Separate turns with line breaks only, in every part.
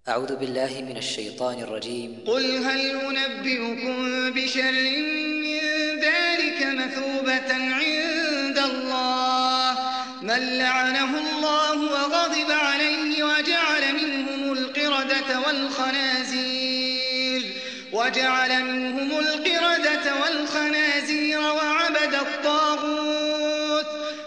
أعوذ بالله من الشيطان الرجيم.
قل هل أنبئكم بشر من ذلك مثوبة عند الله من لعنه الله وغضب عليه وجعل منهم القردة والخنازير وعبد الطاغوت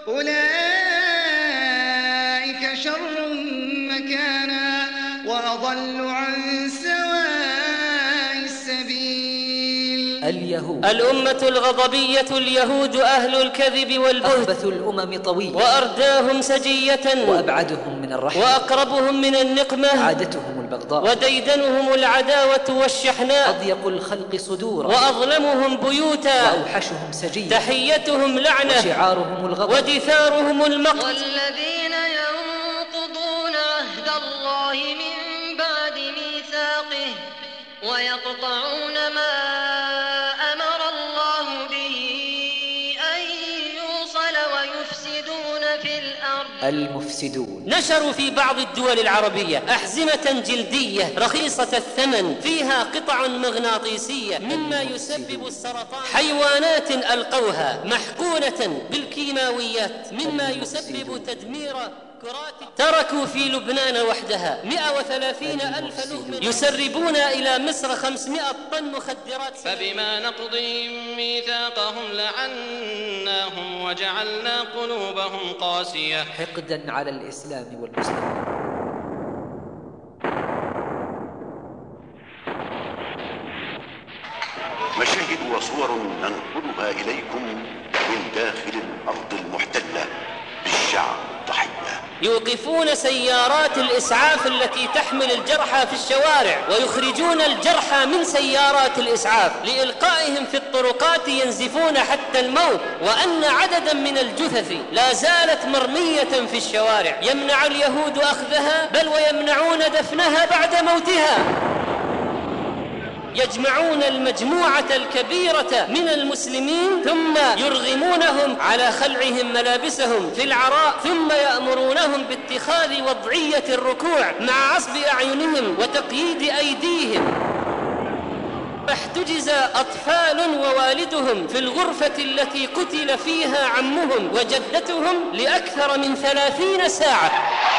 أولئك شر مكانا وأضل عن سواء السبيل.
اليهود
الأمة الغضبية اليهود أهل الكذب والبهت،
أخبث الأمم طويلا،
وأرداهم سجية،
وأبعدهم من الرحمة،
وأقربهم من النقمة،
عادتهم البغضاء،
وديدنهم العداوة والشحناء،
أضيق الخلق صدورا،
وأظلمهم بيوتا،
وأوحشهم سجيا،
تحيتهم لعنة،
وشعارهم الغضب،
ودثارهم المقت.
والذين ينقضون عهد الله من بعد ميثاقه ويقطعون ما أمر الله به أن يوصل ويفسدون في الأرض.
المفسدون
نشروا في بعض الدول العربية أحزمة جلدية رخيصة الثمن فيها قطع مغناطيسية مما يسبب السرطان، حيوانات ألقوها محقونة بالكيماويات مما يسبب تدمير كرات. تركوا في لبنان وحدها 130,000 لهم يسربون إلى مصر 500 طن مخدرات.
فبما نقضهم ميثاقهم لعناهم وجعلنا قلوبهم قاسية
حقدا على الإسلام والمسلمين.
مشاهد وصور ننقلها إليكم من داخل الأرض المحتلة بالشعب الضحية.
يوقفون سيارات الإسعاف التي تحمل الجرحى في الشوارع ويخرجون الجرحى من سيارات الإسعاف لإلقائهم في الطرقات ينزفون حتى الموت، وأن عددا من الجثث لا زالت مرمية في الشوارع يمنع اليهود أخذها بل ويمنعون دفنها بعد موتها. يجمعون المجموعة الكبيرة من المسلمين ثم يرغمونهم على خلعهم ملابسهم في العراء، ثم يأمرونهم باتخاذ وضعية الركوع مع عصب أعينهم وتقييد أيديهم. احتجز أطفال ووالدهم في الغرفة التي قتل فيها عمهم وجدتهم لأكثر من 30 ساعة.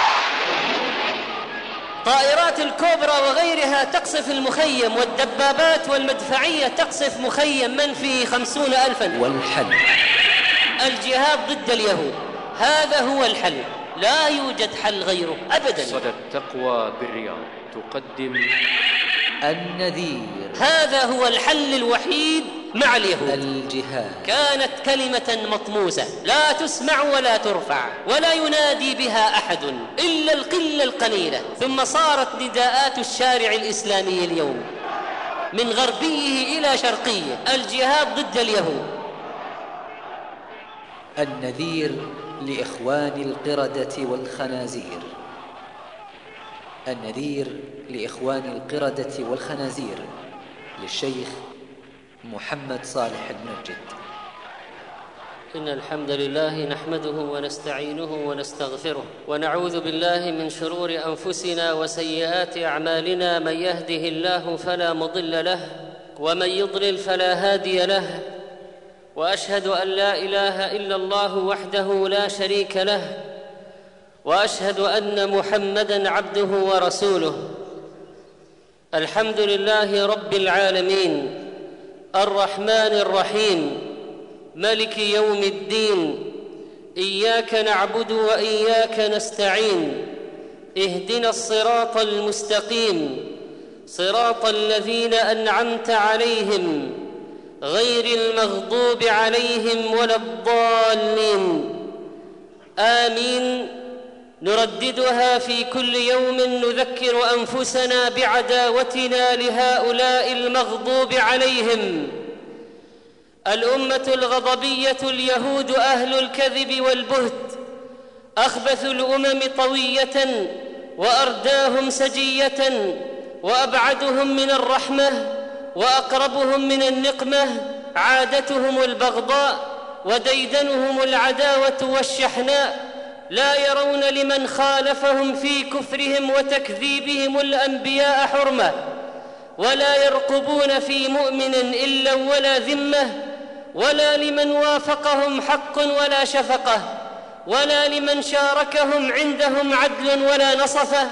طائرات الكوبرا وغيرها تقصف المخيم، والدبابات والمدفعية تقصف مخيم من فيه 50,000.
والحل
الجهاد ضد اليهود، هذا هو الحل، لا يوجد حل غيره أبدا.
صدى التقوى بالرياض تقدم
النذير،
هذا هو الحل الوحيد مع اليهود.
الجهاد
كانت كلمة مطموسة لا تسمع ولا ترفع ولا ينادي بها أحد إلا القلة القليلة، ثم صارت نداءات الشارع الإسلامي اليوم من غربيه إلى شرقيه الجهاد ضد اليهود.
النذير لإخوان القردة والخنازير، النذير لإخوان القردة والخنازير للشيخ محمد صالح المنجد.
إن الحمد لله نحمده ونستعينه ونستغفره ونعوذ بالله من شرور أنفسنا وسيئات أعمالنا، من يهده الله فلا مضل له ومن يضلل فلا هادي له، وأشهد أن لا إله إلا الله وحده لا شريك له، وأشهد أن محمدًا عبده ورسوله. الحمد لله رب العالمين الرحمن الرحيم ملك يوم الدين، إياك نعبد وإياك نستعين، اهدنا الصراط المستقيم صراط الذين أنعمت عليهم غير المغضوب عليهم ولا الضالين، آمين. نرددها في كل يوم نذكر أنفسنا بعداوتنا لهؤلاء المغضوب عليهم. الأمة الغضبية اليهود أهل الكذب والبهت، أخبث الأمم طوية وأرداهم سجية، وأبعدهم من الرحمة وأقربهم من النقمة، عادتهم البغضاء وديدنهم العداوة والشحناء، لا يرون لمن خالفهم في كفرهم وتكذيبهم الأنبياء حرمة، ولا يرقبون في مؤمن إلا ولا ذمة، ولا لمن وافقهم حق ولا شفقة، ولا لمن شاركهم عندهم عدل ولا نصفة،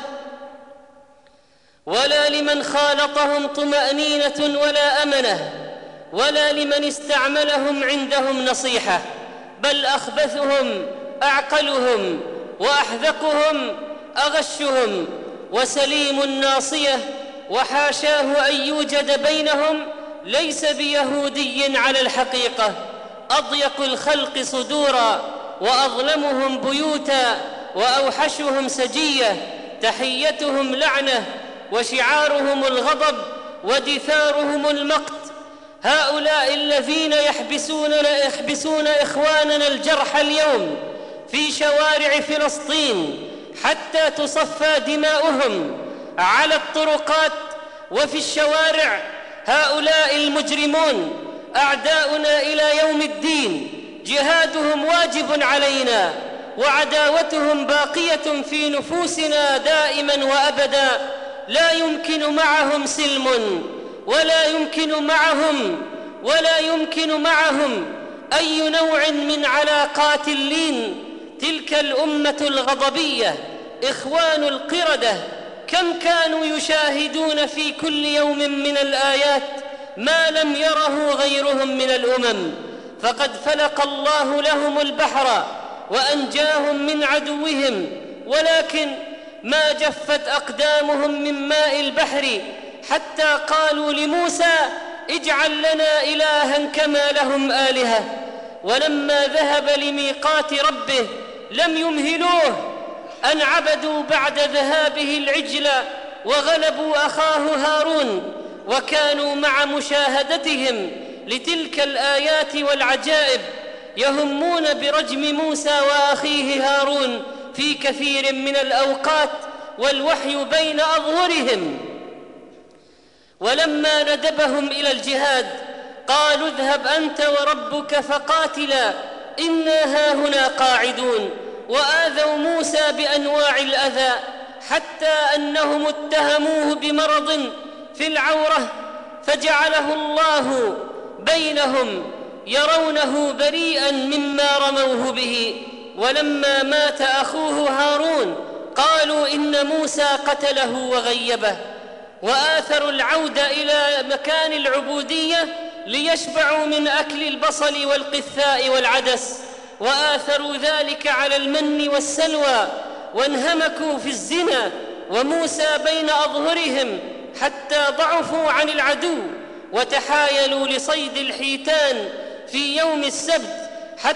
ولا لمن خالطهم طمأنينة ولا أمنة، ولا لمن استعملهم عندهم نصيحة، بل أخبثهم أعقلهم، وأحذقهم أغشهم، وسليم الناصية، وحاشاه أن يوجد بينهم ليس بيهودي على الحقيقة، أضيق الخلق صدورا، وأظلمهم بيوتا، وأوحشهم سجية، تحيتهم لعنة، وشعارهم الغضب، ودثارهم المقت. هؤلاء الذين يحبسون إخواننا الجرح اليوم في شوارع فلسطين حتى تصفى دماؤهم على الطرقات وفي الشوارع، هؤلاء المجرمون أعداؤنا إلى يوم الدين، جهادهم واجب علينا، وعداوتهم باقية في نفوسنا دائما وأبدا. لا يمكن معهم سلم، ولا يمكن معهم أي نوع من علاقات اللين. تلك الأمة الغضبية إخوان القردة كم كانوا يشاهدون في كل يوم من الآيات ما لم يره غيرهم من الأمم، فقد فلق الله لهم البحر وأنجاهم من عدوهم، ولكن ما جفت أقدامهم من ماء البحر حتى قالوا لموسى اجعل لنا إلها كما لهم آلهة. ولما ذهب لميقات ربه لم يمهلوه أن عبدوا بعد ذهابه العجل وغلبوا أخاه هارون، وكانوا مع مشاهدتهم لتلك الآيات والعجائب يهمون برجم موسى وأخيه هارون في كثير من الأوقات والوحي بين أظهرهم. ولما ندبهم إلى الجهاد قالوا اذهب أنت وربك فقاتلا إنا هاهنا قاعدون، وآذوا موسى بأنواع الأذى حتى أنهم اتهموه بمرض في العورة فجعله الله بينهم يرونه بريئا مما رموه به. ولما مات أخوه هارون قالوا إن موسى قتله وغيبه، وآثروا العودة إلى مكان العبودية ليشبعوا من أكل البصل والقثاء والعدس، وآثروا ذلك على المن والسلوى، وانهمكوا في الزنا وموسى بين أظهرهم حتى ضعفوا عن العدو، وتحايلوا لصيد الحيتان في يوم السبت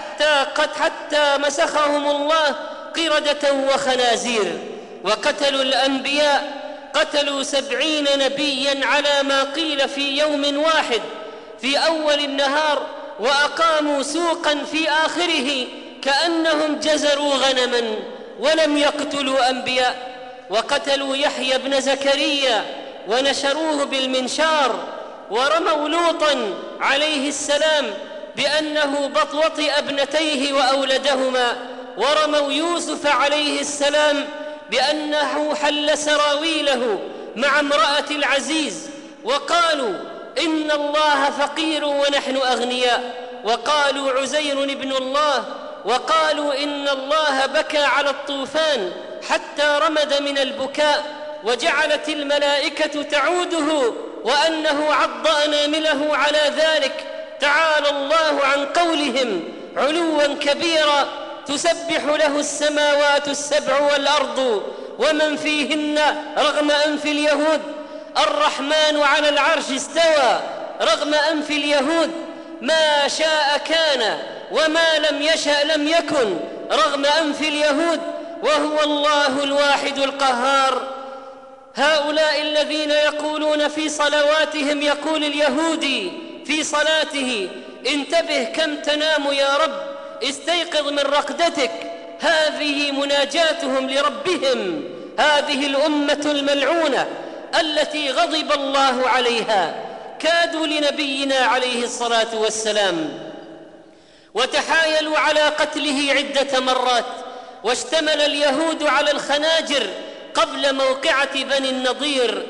حتى مسخهم الله قردة وخنازير. وقتلوا الأنبياء، قتلوا 70 نبيا على ما قيل في يوم واحد في أول النهار، وأقاموا سوقا في آخره كأنهم جزروا غنما ولم يقتلوا أنبياء. وقتلوا يحيى بن زكريا ونشروه بالمنشار، ورموا لوطا عليه السلام بأنه وطئ ابنتيه وأولدهما، ورموا يوسف عليه السلام بأنه حل سراويله مع امرأة العزيز، وقالوا إن الله فقير ونحن أغنياء، وقالوا عزير ابن الله، وقالوا إن الله بكى على الطوفان حتى رمد من البكاء، وجعلت الملائكة تعوده وأنه عض أنامله على ذلك. تعالى الله عن قولهم علوا كبيرا، تسبح له السماوات السبع والأرض ومن فيهن رغم أنف اليهود. الرحمن على العرش استوى رغم أنف اليهود، ما شاء كان وما لم يشأ لم يكن رغم أنف اليهود، وهو الله الواحد القهار. هؤلاء الذين يقولون في صلواتهم، يقول اليهودي في صلاته انتبه كم تنام يا رب، استيقظ من رقدتك، هذه مناجاتهم لربهم. هذه الأمة الملعونة التي غضب الله عليها كادوا لنبينا عليه الصلاة والسلام، وتحايلوا على قتله عدة مرات، واشتمل اليهود على الخناجر قبل موقعة بني النضير،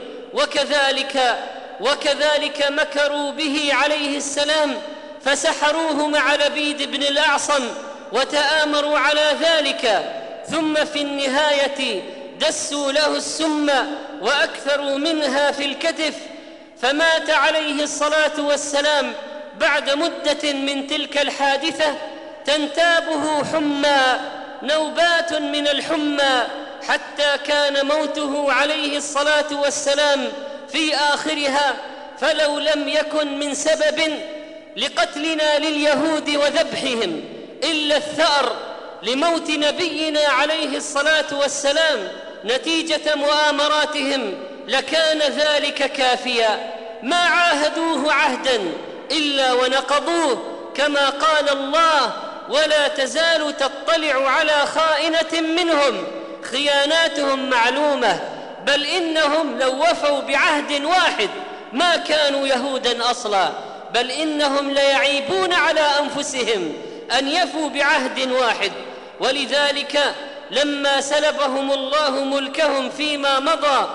وكذلك مكروا به عليه السلام فسحروه مع لبيد بن الأعصم وتآمروا على ذلك، ثم في النهاية دسوا له السم وأكثروا منها في الكتف، فمات عليه الصلاة والسلام بعد مدة من تلك الحادثة تنتابه حمى، نوبات من الحمى، حتى كان موته عليه الصلاة والسلام في آخرها. فلو لم يكن من سبب لقتلنا لليهود وذبحهم إلا الثأر لموت نبينا عليه الصلاة والسلام نتيجة مؤامراتهم لكان ذلك كافيا. ما عاهدوه عهدا إلا ونقضوه، كما قال الله: ولا تزال تطلع على خائنة منهم خياناتهم معلومة. بل إنهم لو وفوا بعهد واحد ما كانوا يهودا أصلا، بل إنهم ليعيبون على أنفسهم أن يفوا بعهد واحد. ولذلك لما سلبهم الله ملكهم فيما مضى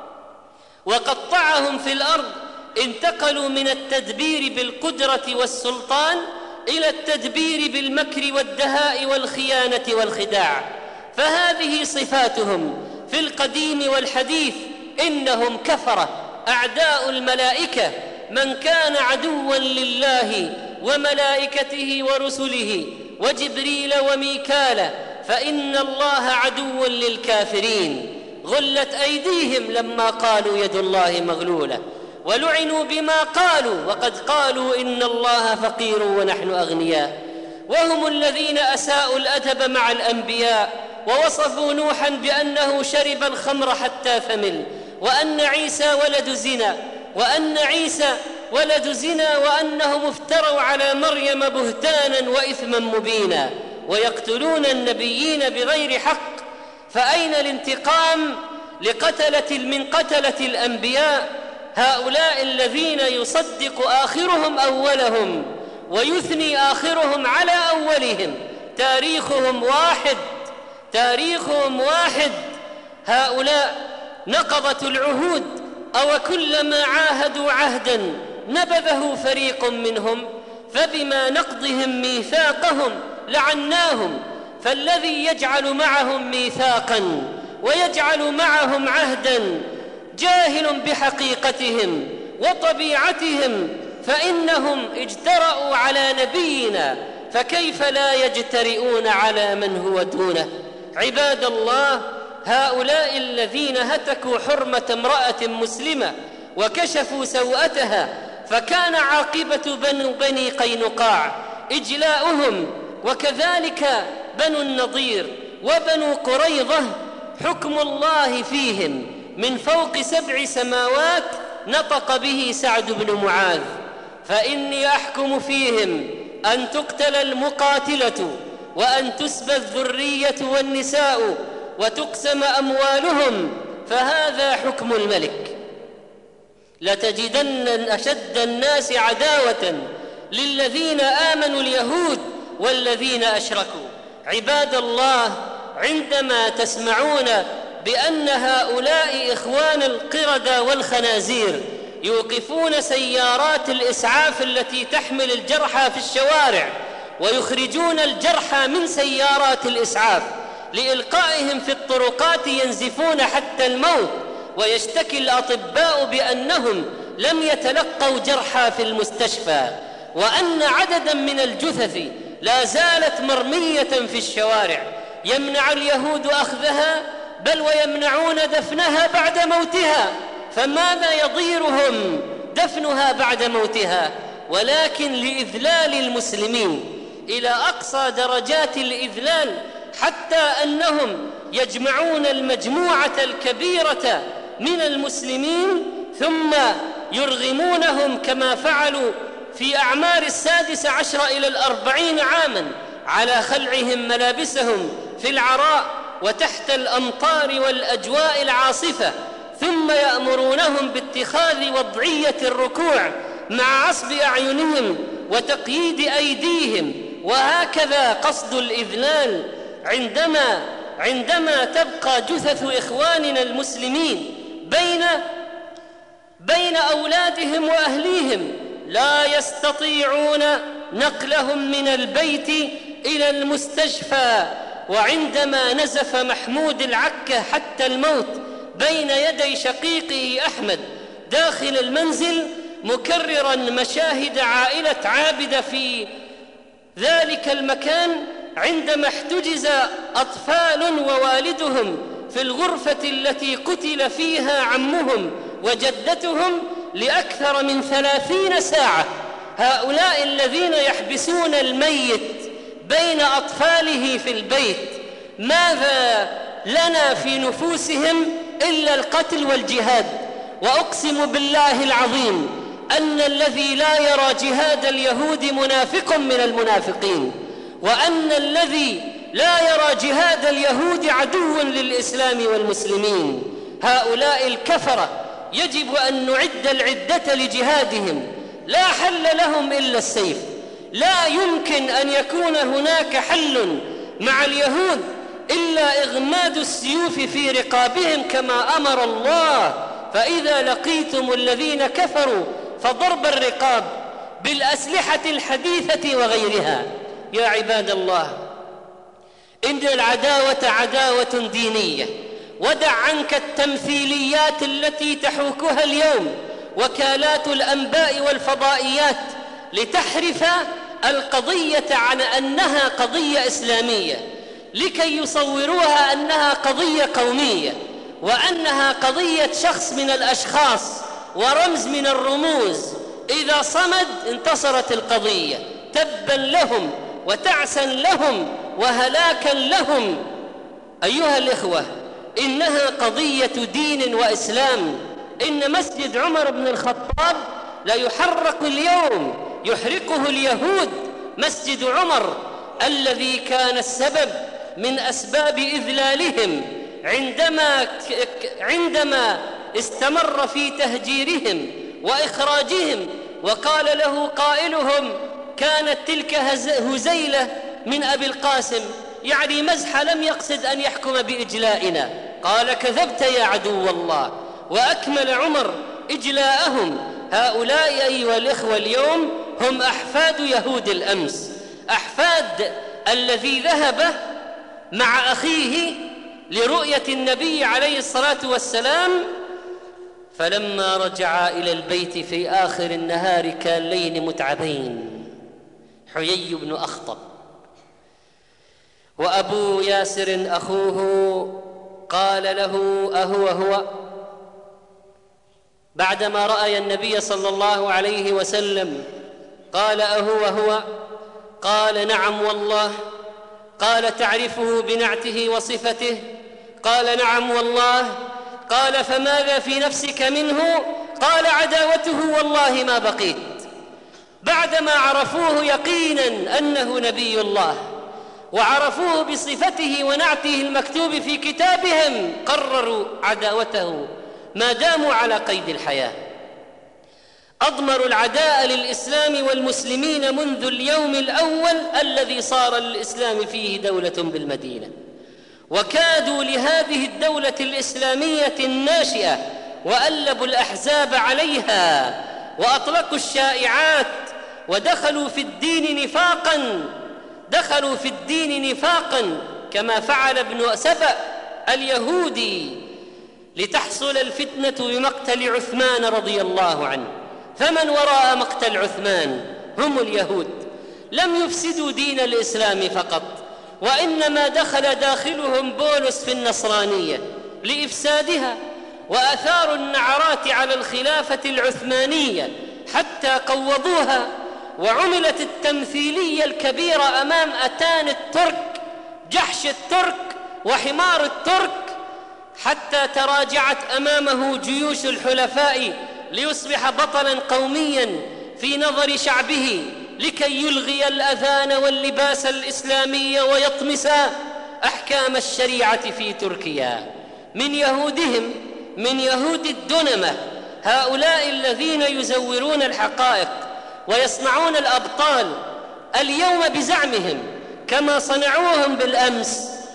وقطعهم في الأرض انتقلوا من التدبير بالقدرة والسلطان إلى التدبير بالمكر والدهاء والخيانة والخداع. فهذه صفاتهم في القديم والحديث. إنهم كفرة أعداء الملائكة، من كان عدوا لله وملائكته ورسله وجبريل وميكال فإن الله عدو للكافرين. غلت أيديهم لما قالوا يد الله مغلولة، ولعنوا بما قالوا، وقد قالوا إن الله فقير ونحن أغنياء. وهم الذين أساءوا الأدب مع الأنبياء ووصفوا نوحا بأنه شرب الخمر حتى ثمل، وأن عيسى ولد زنا، وأنهم افتروا على مريم بهتانا وإثما مبينا، ويقتلون النبيين بغير حق. فأين الانتقام من قتلة الأنبياء؟ هؤلاء الذين يصدق آخرهم أولهم ويثني آخرهم على أولهم، تاريخهم واحد. هؤلاء نقضة العهود، أو كلما عاهدوا عهدا نبذه فريق منهم، فبما نقضهم ميثاقهم لعناهم. فالذي يجعل معهم ميثاقا ويجعل معهم عهدا جاهل بحقيقتهم وطبيعتهم، فإنهم اجترأوا على نبينا، فكيف لا يجترئون على من هو دونه؟ عباد الله، هؤلاء الذين هتكوا حرمة امرأة مسلمة وكشفوا سوءتها، فكان عاقبة بني قينقاع إجلاؤهم، وكذلك بنو النضير وبنو قريظة حكم الله فيهم من فوق 7 سماوات نطق به سعد بن معاذ: فإني أحكم فيهم أن تقتل المقاتلة وأن تسبى الذرية والنساء وتقسم أموالهم، فهذا حكم الملك. لتجدن أشد الناس عداوة للذين آمنوا اليهود والذين أشركوا. عباد الله، عندما تسمعون بأن هؤلاء إخوان القردة والخنازير يوقفون سيارات الإسعاف التي تحمل الجرحى في الشوارع ويخرجون الجرحى من سيارات الإسعاف لإلقائهم في الطرقات ينزفون حتى الموت، ويشتكي الأطباء بأنهم لم يتلقوا جرحى في المستشفى، وأن عددا من الجثث لا زالت مرمية في الشوارع، يمنع اليهود أخذها بل ويمنعون دفنها بعد موتها. فماذا يضيرهم دفنها بعد موتها؟ ولكن لإذلال المسلمين إلى أقصى درجات الإذلال، حتى أنهم يجمعون المجموعة الكبيرة من المسلمين ثم يرغمونهم كما فعلوا في أعمار 16 إلى 40 عاما على خلعهم ملابسهم في العراء وتحت الأمطار والأجواء العاصفة، ثم يأمرونهم باتخاذ وضعية الركوع مع عصب أعينهم وتقييد أيديهم. وهكذا قصد الإذلال عندما عندما تبقى جثث إخواننا المسلمين بين أولادهم وأهليهم لا يستطيعون نقلهم من البيت إلى المستشفى، وعندما نزف محمود العكة حتى الموت بين يدي شقيقه أحمد داخل المنزل مكررا مشاهد عائلة عابدة في ذلك المكان، عندما احتجز أطفال ووالدهم في الغرفة التي قتل فيها عمهم وجدتهم لأكثر من 30 ساعة، هؤلاء الذين يحبسون الميت بين أطفاله في البيت ماذا لنا في نفوسهم إلا القتل والجهاد؟ وأقسم بالله العظيم أن الذي لا يرى جهاد اليهود منافق من المنافقين، وأن الذي لا يرى جهاد اليهود عدو للإسلام والمسلمين. هؤلاء الكفرة يجب أن نعد العدة لجهادهم، لا حل لهم إلا السيف. لا يمكن أن يكون هناك حل مع اليهود إلا إغماد السيوف في رقابهم كما أمر الله. فإذا لقيتم الذين كفروا فضرب الرقاب بالأسلحة الحديثة وغيرها. يا عباد الله، إن العداوة عداوة دينية، ودع عنك التمثيليات التي تحوكها اليوم وكالات الأنباء والفضائيات لتحرف القضية عن أنها قضية إسلامية، لكي يصوروها أنها قضية قومية، وأنها قضية شخص من الأشخاص ورمز من الرموز. إذا صمد انتصرت القضية. تبا لهم وتعسا لهم وهلاكا لهم. أيها الإخوة، إنها قضية دين وإسلام. إن مسجد عمر بن الخطاب لا يحرق اليوم، يحرقه اليهود. مسجد عمر الذي كان السبب من أسباب إذلالهم عندما استمر في تهجيرهم وإخراجهم، وقال له قائلهم: كانت تلك هزيلة من أبي القاسم، يعني مزحة، لم يقصد أن يحكم بإجلائنا. قال: كذبت يا عدو الله. وأكمل عمر إجلاءهم. هؤلاء أيها الإخوة اليوم هم أحفاد يهود الأمس، أحفاد الذي ذهب مع أخيه لرؤية النبي عليه الصلاة والسلام، فلما رجعا إلى البيت في آخر النهار كاللين متعبين. حيي بن أخطب وأبو ياسر أخوه قال له: أهو بعدما رأى النبي صلى الله عليه وسلم قال: أهو؟ قال: نعم والله. قال: تعرفه بنعته وصفته؟ قال: نعم والله. قال: فماذا في نفسك منه؟ قال: عداوته والله ما بقيت. بعدما عرفوه يقينا أنه نبي الله وعرفوه بصفته ونعته المكتوب في كتابهم، قرروا عداوته ما داموا على قيد الحياة. أضمروا العداء للإسلام والمسلمين منذ اليوم الأول الذي صار للإسلام فيه دولة بالمدينة، وكادوا لهذه الدولة الإسلامية الناشئة وألبوا الأحزاب عليها وأطلقوا الشائعات ودخلوا في الدين نفاقا كما فعل ابن سبأ اليهودي لتحصل الفتنة بمقتل عثمان رضي الله عنه. فمن وراء مقتل عثمان هم اليهود. لم يفسدوا دين الإسلام فقط، وإنما دخل داخلهم بولس في النصرانية لإفسادها، وأثاروا النعرات على الخلافة العثمانية حتى قوضوها، وعملت التمثيلية الكبيرة أمام أتان الترك، جحش الترك وحمار الترك، حتى تراجعت أمامه جيوش الحلفاء ليصبح بطلا قوميا في نظر شعبه، لكي يلغي الأذان واللباس الإسلامي ويطمس أحكام الشريعة في تركيا. من يهودهم، من يهود الدنمة، هؤلاء الذين يزورون الحقائق ويصنعون الأبطال اليوم بزعمهم كما صنعوهم بالأمس،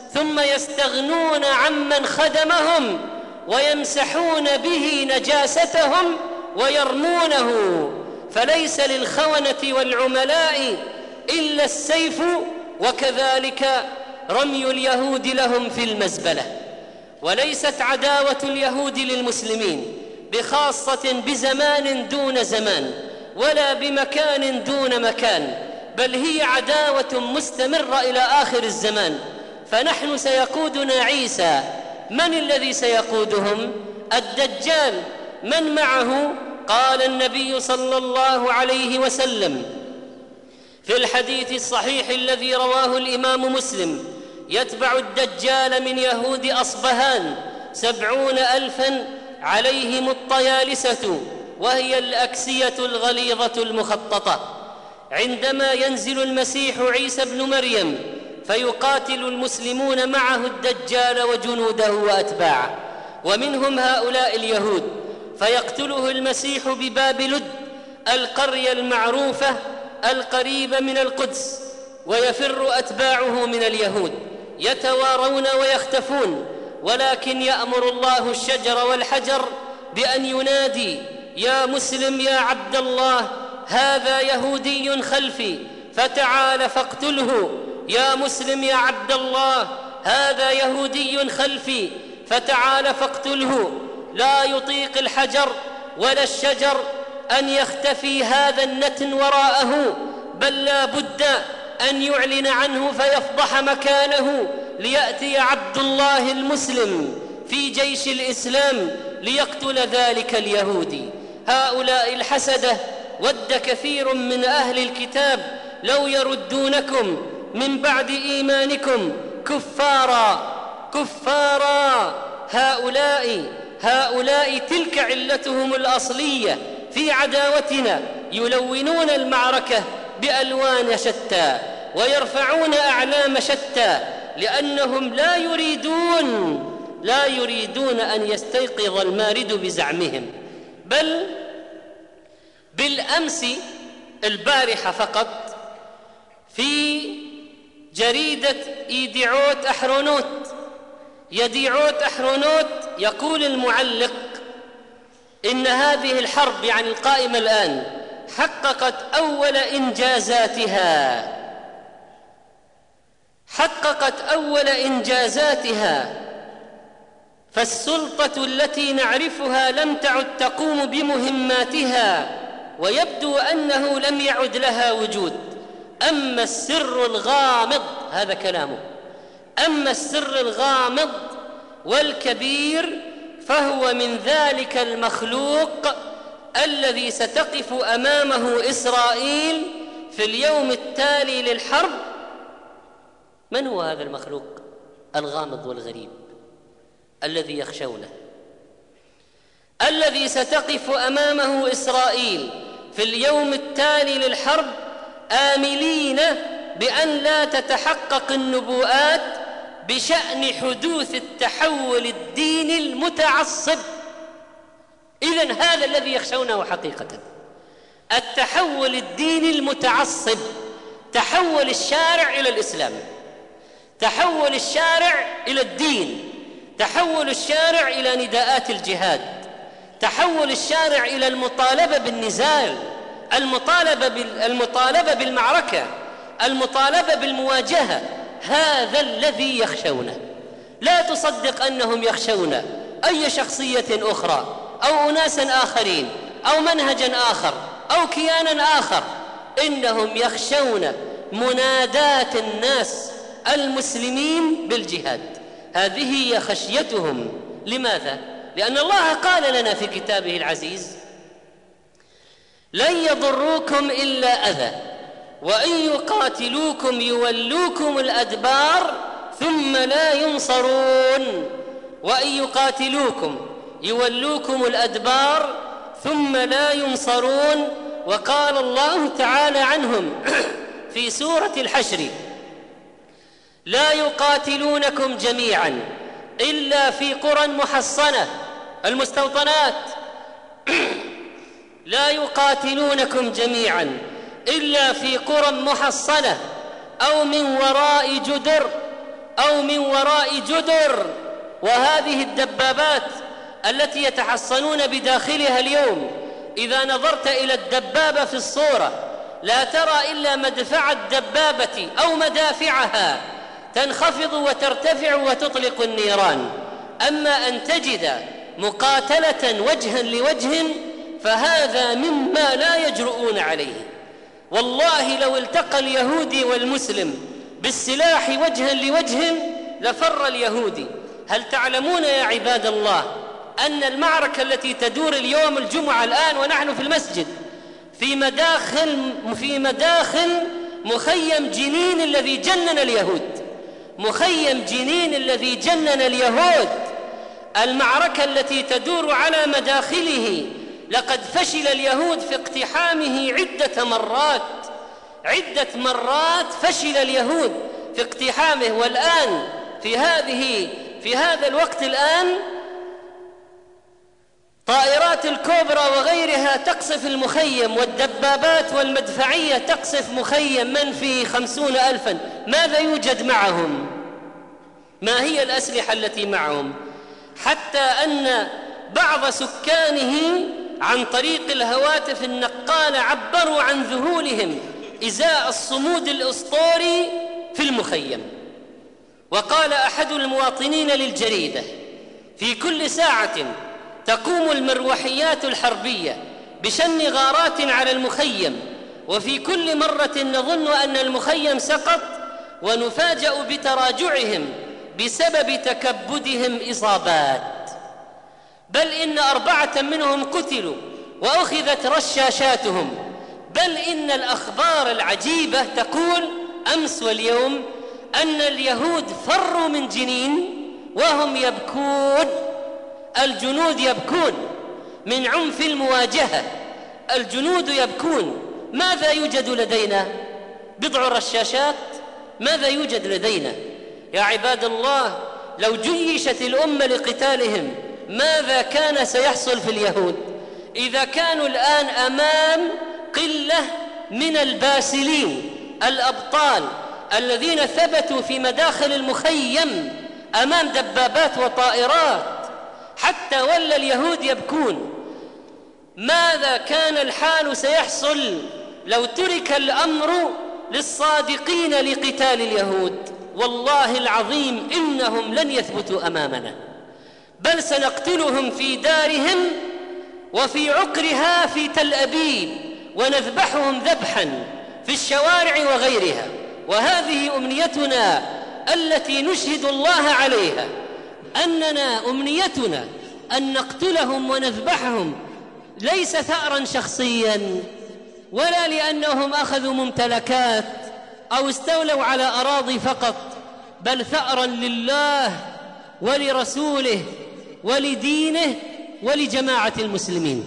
ثم يستغنون عمن خدمهم ويمسحون به نجاستهم ويرمونه. فليس للخونة والعملاء إلا السيف، وكذلك رمي اليهود لهم في المزبلة. وليست عداوة اليهود للمسلمين بخاصة بزمان دون زمان ولا بمكان دون مكان، بل هي عداوة مستمرة إلى آخر الزمان. فنحن سيقودنا عيسى، من الذي سيقودهم؟ الدجال. من معه؟ قال النبي صلى الله عليه وسلم في الحديث الصحيح الذي رواه الإمام مسلم: يتبع الدجال من يهود أصبهان 70,000 عليهم الطيالسة، وهي الأكسية الغليظة المخططة. عندما ينزل المسيح عيسى ابن مريم فيقاتل المسلمون معه الدجال وجنوده وأتباعه، ومنهم هؤلاء اليهود، فيقتله المسيح بباب لد، القرية المعروفة القريبة من القدس، ويفر أتباعه من اليهود يتوارون ويختفون. ولكن يأمر الله الشجر والحجر بأن ينادي: يا مسلم يا عبد الله، هذا يهودي خلفي فتعال فاقتله. يا مسلم يا عبد الله، هذا يهودي خلفي فتعال فاقتله. لا يطيق الحجر ولا الشجر أن يختفي هذا النتن وراءه، بل لا بد أن يعلن عنه فيفضح مكانه، ليأتي عبد الله المسلم في جيش الإسلام ليقتل ذلك اليهودي. هؤلاء الحسدة ود كثير من أهل الكتاب لو يردونكم من بعد إيمانكم كفارا. هؤلاء تلك علتهم الأصلية في عداوتنا، يلونون المعركة بألوان شتى ويرفعون أعلام شتى، لأنهم لا يريدون أن يستيقظ المارد بزعمهم. بل بالأمس البارحة فقط في جريدة يديعوت أحرونوت يقول المعلق إن هذه الحرب، يعني القائمة الآن، حققت أول إنجازاتها، فالسلطة التي نعرفها لم تعد تقوم بمهماتها، ويبدو أنه لم يعد لها وجود. أما السر الغامض، هذا كلامه، أما السر الغامض والكبير فهو من ذلك المخلوق الذي ستقف أمامه إسرائيل في اليوم التالي للحرب. من هو هذا المخلوق الغامض والغريب الذي يخشونه، الذي ستقف أمامه إسرائيل في اليوم التالي للحرب آملين بأن لا تتحقق النبوءات بشأن حدوث التحول الديني المتعصب؟ إذن هذا الذي يخشونه حقيقة، التحول الديني المتعصب، تحول الشارع إلى الإسلام، تحول الشارع إلى الدين، تحول الشارع إلى نداءات الجهاد، تحول الشارع إلى المطالبة بالنزال، المطالبة بالمعركة، المطالبة بالمواجهة. هذا الذي يخشونه. لا تصدق أنهم يخشون أي شخصية أخرى أو أناسا آخرين أو منهجا آخر أو كيانا آخر، إنهم يخشون منادات الناس المسلمين بالجهاد. هذه هي خشيتهم. لماذا؟ لأن الله قال لنا في كتابه العزيز: لن يضروكم إلا أذى، وإن يقاتلوكم يولوكم الأدبار ثم لا ينصرون. وإن يقاتلوكم يولوكم الأدبار ثم لا ينصرون. وقال الله تعالى عنهم في سورة الحشر: لا يقاتلونكم جميعا إلا في قرى محصنة، المستوطنات، لا يقاتلونكم جميعا إلا في قرى محصنة أو من وراء جدر أو من وراء جدر. وهذه الدبابات التي يتحصنون بداخلها اليوم، إذا نظرت إلى الدبابة في الصورة لا ترى إلا مدفع الدبابة أو مدافعها تنخفض وترتفع وتطلق النيران. أما أن تجد مقاتلة وجها لوجه فهذا مما لا يجرؤون عليه. والله لو التقى اليهودي والمسلم بالسلاح وجها لوجه لفر اليهودي. هل تعلمون يا عباد الله أن المعركة التي تدور اليوم الجمعة الآن ونحن في المسجد في مداخل مخيم جنين الذي جنن اليهود، مخيم جنين الذي جنن اليهود، المعركة التي تدور على مداخله لقد فشل اليهود في اقتحامه عدة مرات فشل اليهود في اقتحامه. والآن في هذا الوقت الآن طائرات الكوبرا وغيرها تقصف المخيم، والدبابات والمدفعية تقصف مخيم من فيه 50,000. ماذا يوجد معهم؟ ما هي الأسلحة التي معهم؟ حتى أن بعض سكانه عن طريق الهواتف النقالة عبروا عن ذهولهم إزاء الصمود الأسطوري في المخيم. وقال أحد المواطنين للجريدة: في كل ساعة تقوم المروحيات الحربية بشن غارات على المخيم، وفي كل مرة نظن أن المخيم سقط ونفاجأ بتراجعهم بسبب تكبدهم إصابات، بل إن 4 منهم قتلوا وأخذت رشاشاتهم. بل إن الأخبار العجيبة تقول أمس واليوم أن اليهود فروا من جنين وهم يبكون، الجنود يبكون من عنف المواجهة، الجنود يبكون. ماذا يوجد لدينا؟ بضع رشاشات. ماذا يوجد لدينا؟ يا عباد الله، لو جيشت الأمة لقتالهم ماذا كان سيحصل في اليهود؟ إذا كانوا الآن أمام قلة من الباسلين الأبطال الذين ثبتوا في مداخل المخيم أمام دبابات وطائرات حتى ولى اليهود يبكون، ماذا كان الحال سيحصل لو ترك الأمر للصادقين لقتال اليهود؟ والله العظيم إنهم لن يثبتوا أمامنا، بل سنقتلهم في دارهم وفي عقرها في تل أبيب، ونذبحهم ذبحا في الشوارع وغيرها. وهذه أمنيتنا التي نشهد الله عليها، أننا أمنيتنا أن نقتلهم ونذبحهم، ليس ثأرا شخصيا ولا لأنهم أخذوا ممتلكات أو استولوا على أراضي فقط، بل ثأرا لله ولرسوله ولدينه ولجماعة المسلمين.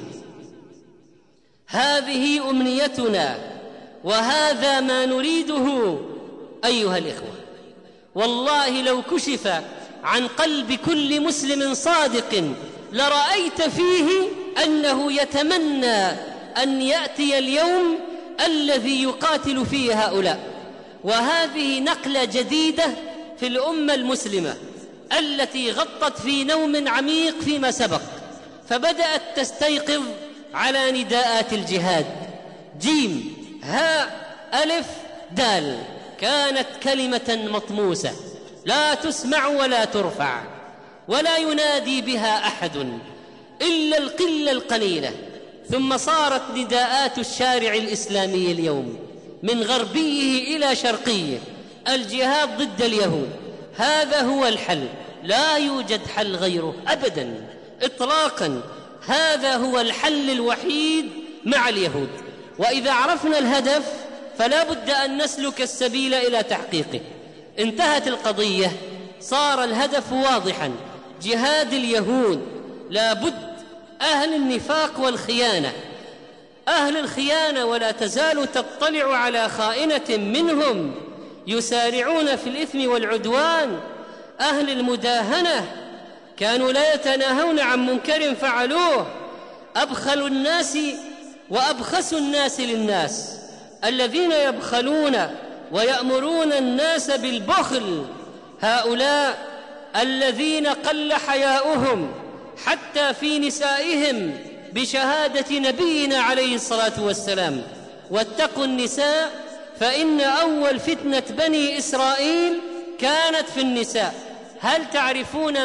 هذه أمنيتنا وهذا ما نريده أيها الإخوة. والله لو كشف عن قلب كل مسلم صادق لرأيت فيه أنه يتمنى أن يأتي اليوم الذي يقاتل فيه هؤلاء. وهذه نقلة جديدة في الأمة المسلمة التي غطت في نوم عميق فيما سبق، فبدأت تستيقظ على نداءات الجهاد. جيم هاء ألف دال، كانت كلمة مطموسة لا تسمع ولا ترفع ولا ينادي بها أحد إلا القلة القليلة، ثم صارت نداءات الشارع الإسلامي اليوم من غربيه إلى شرقيه الجهاد ضد اليهود. هذا هو الحل، لا يوجد حل غيره أبدا إطلاقا. هذا هو الحل الوحيد مع اليهود، وإذا عرفنا الهدف فلا بد أن نسلك السبيل إلى تحقيقه. انتهت القضية، صار الهدف واضحا، جهاد اليهود. لا بد أهل النفاق والخيانة، أهل الخيانة ولا تزال تطلع على خائنة منهم يسارعون في الإثم والعدوان. أهل المداهنة كانوا لا يتناهون عن منكر فعلوه، أبخل الناس وأبخس الناس للناس، الذين يبخلون ويأمرون الناس بالبخل، هؤلاء الذين قل حياؤهم حتى في نسائهم بشهادة نبينا عليه الصلاة والسلام: واتقوا النساء فإن أول فتنة بني إسرائيل كانت في النساء. هل تعرفون